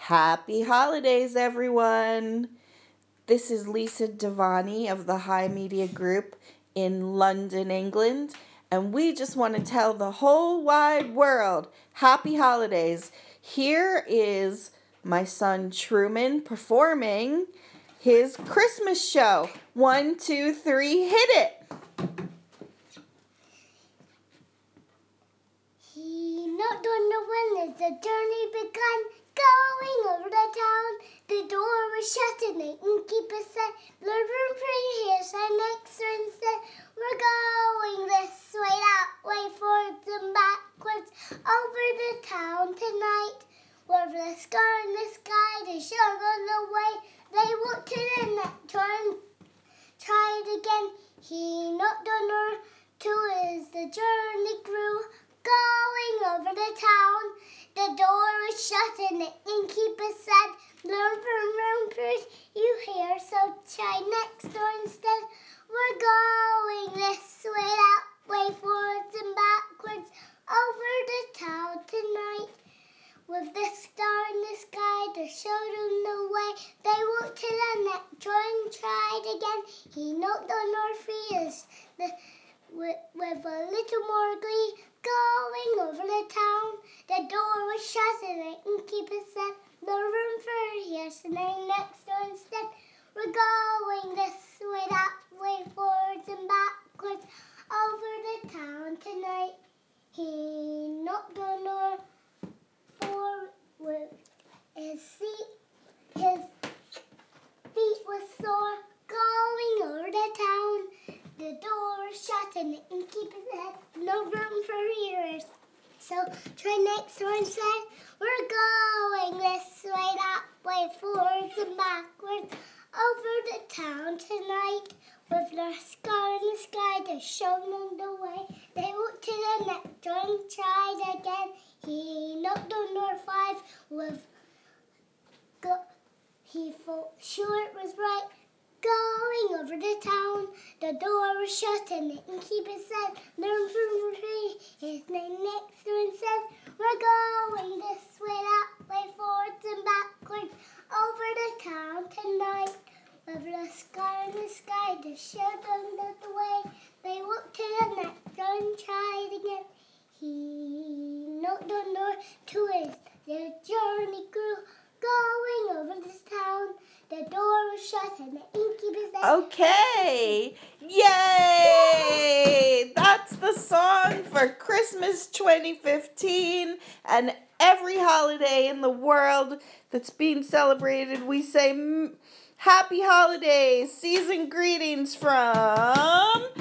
Happy holidays, everyone. This is Lisa Devani of the High Media Group in London, England, and we just want to tell the whole wide world happy holidays. Here is my son Truman performing his Christmas show. 1, 2, 3, hit it. He knocked on the window as the journey began, going over the town. The door was shut and the innkeeper said, "The room for here, so next one said, we're going this way, that way, forwards and backwards, over the town tonight. With the star in the sky to show them the way, they walked to the next door and tried again. He knocked on her too as the journey grew, going over the town. The door was shut and the innkeeper said, "Learn from room you hear, so try next door instead. We're going this way, that way, forwards and backwards, over the town tonight. With the star in the sky to show them the way, they walked to the next door and tried again. He knocked on our feet with a little more glee, going over the town. The door was shut and the innkeeper said, "No room for here, so next door instead. We're going this way, that way, forwards and backwards, over the town tonight." He knocked on our door with his feet were sore, going over the town. The door was shut and the innkeeper said, "No room for ears, so try next door and said, we're going this way, that way, forwards and backwards, over the town tonight. With the star in the sky to show them the way, they walked to the next door and tried again. He knocked on door 5 he felt sure it was right, going over the town. The door was shut and the innkeeper said, "Learn from three." His name next to him said, "We're going this way, that way, forwards and backwards, over the town tonight. With the sky in the sky to show them the way, they walked to the next door and tried again." He knocked on door 2 as the journey grew, going over this town. The door was shut and the innkeeper said, Okay. Yay! That's the song for Christmas 2015 and every holiday in the world that's being celebrated. We say happy holidays, season greetings from